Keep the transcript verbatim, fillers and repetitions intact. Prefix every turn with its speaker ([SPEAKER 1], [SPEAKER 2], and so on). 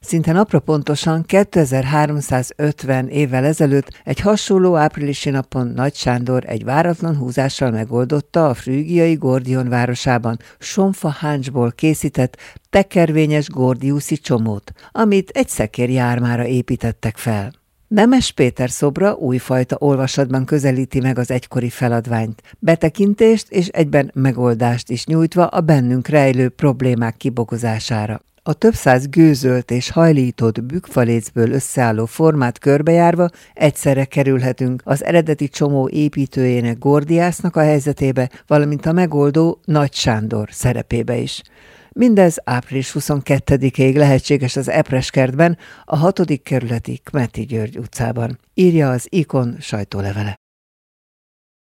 [SPEAKER 1] Szinte napra pontosan kétezer-háromszázötven évvel ezelőtt egy hasonló áprilisi napon Nagy Sándor egy váratlan húzással megoldotta a frügiai Gordion városában sonfa háncsból készített tekervényes gordiuszi csomót, amit egy szekér jármára építettek fel. Nemes Péter szobra újfajta olvasatban közelíti meg az egykori feladványt, betekintést és egyben megoldást is nyújtva a bennünk rejlő problémák kibogozására. A több száz gőzölt és hajlított bükkfalécből összeálló formát körbejárva egyszerre kerülhetünk az eredeti csomó építőjének Gordiásznak a helyzetébe, valamint a megoldó Nagy Sándor szerepébe is. Mindez április huszonkettedikéig lehetséges az Epreskertben, a hatodik kerületi Kmetty György utcában, írja az Ikon sajtólevele.